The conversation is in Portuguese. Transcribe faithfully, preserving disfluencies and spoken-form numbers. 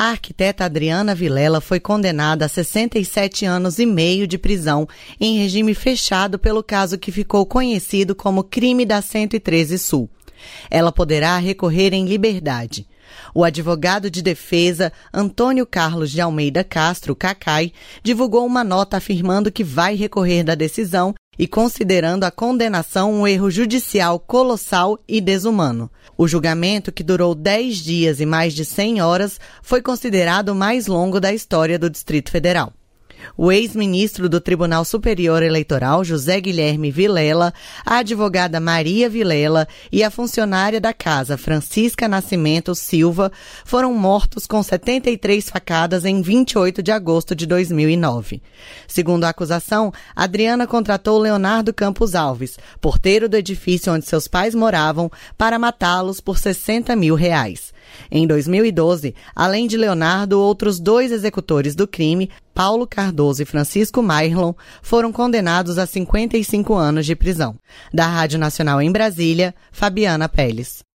A arquiteta Adriana Vilela foi condenada a sessenta e sete anos e meio de prisão em regime fechado pelo caso que ficou conhecido como crime da cento e treze Sul. Ela poderá recorrer em liberdade. O advogado de defesa, Antônio Carlos de Almeida Castro, Cacai, divulgou uma nota afirmando que vai recorrer da decisão e considerando a condenação um erro judicial colossal e desumano. O julgamento, que durou dez dias e mais de cem horas, foi considerado o mais longo da história do Distrito Federal. O ex-ministro do Tribunal Superior Eleitoral, José Guilherme Vilela, a advogada Maria Vilela e a funcionária da casa, Francisca Nascimento Silva, foram mortos com setenta e três facadas em vinte e oito de agosto de dois mil e nove. Segundo a acusação, Adriana contratou Leonardo Campos Alves, porteiro do edifício onde seus pais moravam, para matá-los por sessenta mil reais. Em dois mil e doze, além de Leonardo, outros dois executores do crime, Paulo Cardoso e Francisco Mairlon, foram condenados a cinquenta e cinco anos de prisão. Da Rádio Nacional em Brasília, Fabiana Peles.